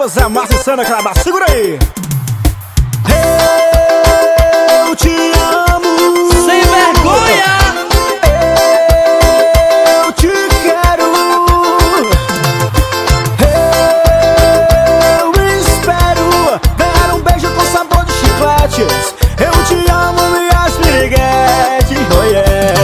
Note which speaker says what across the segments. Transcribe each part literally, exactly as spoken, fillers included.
Speaker 1: Zé Márcio e Sandra Crabá, segura aí. Eu te amo.
Speaker 2: Sem vergonha.
Speaker 1: Eu te quero. Eu espero ganhar um beijo com sabor de chicletes. Eu te amo, minhas piriguetes. Oh yeah.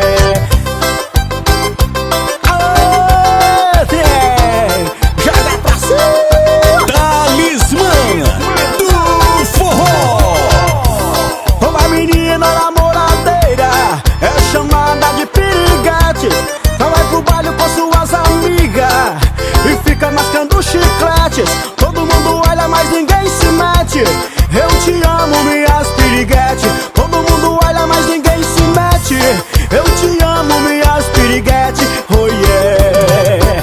Speaker 1: Oh yeah. Joga pra cima.
Speaker 3: Talismã do forró.
Speaker 1: Uma menina namoradeira é chamada de piriguete. Ela vai pro baile com suas amigas e fica mascando chicletes. Todo mundo olha, mas ninguém se mete. Eu te amo, minhas piriguete. Todo mundo olha, mas ninguém se mete. Eu te amo, minhas piriguete. Oh yeah.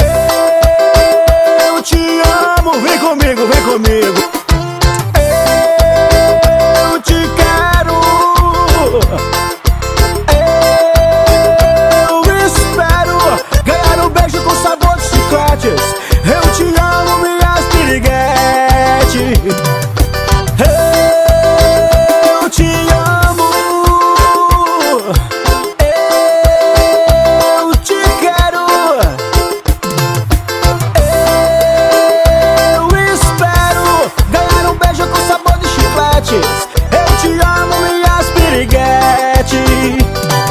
Speaker 1: Eu te amo, vem comigo, vem comigo. Eu te quero. Eu espero ganhar um beijo com sabor de chicletes. Eu te amo, minhas piriguete. Eu te amo. Eu te quero. Eu espero ganhar um beijo com sabor de chicletes. Eu te amo, minhas piriguete.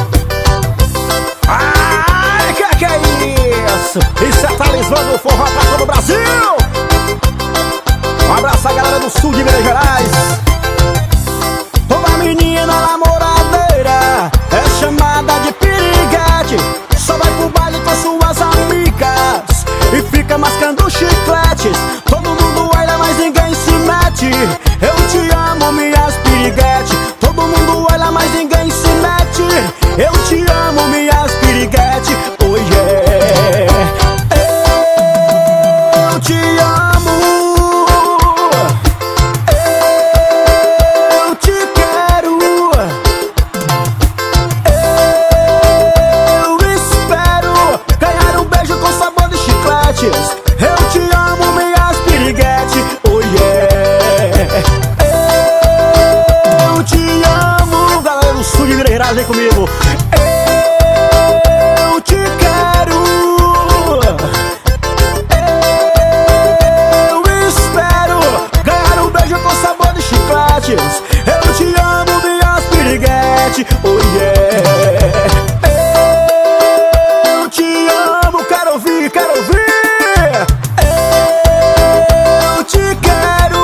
Speaker 1: Ai, que que é isso? Isso é Talismã do forró pra todo o Brasil. Um abraço à galera do sul de Minas Gerais. Uma menina namoradeira é chamada de piriguete. Só vai pro baile com suas amigas e fica mascando chicletes. Todo mundo olha, mas ninguém se mete. Eu te amo, minhas piriguete. Todo mundo olha, mas ninguém se mete. Eu te amo, minhas piriguete. Oh yeah. Eu te amo. Eu te quero. Eu espero ganhar um beijo com sabor de chicletes. Eu te amo, minhas piriguete. Oh yeah. Eu te amo. Galera do sul de Minas Gerais, vem comigo. Eu te quero. Eu espero ganhar um beijo com sabor de chicletes. Eu te amo, minhas piriguete. Oh yeah. Eu te amo, quero ouvir, quero ouvir. Eu te quero.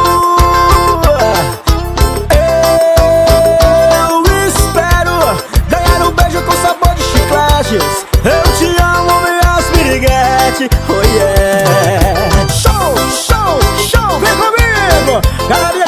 Speaker 1: Eu espero ganhar um beijo com sabor de chicletes. Eu te amo, minhas piriguete. Oh yeah. Show, show, show, vem comigo, galera.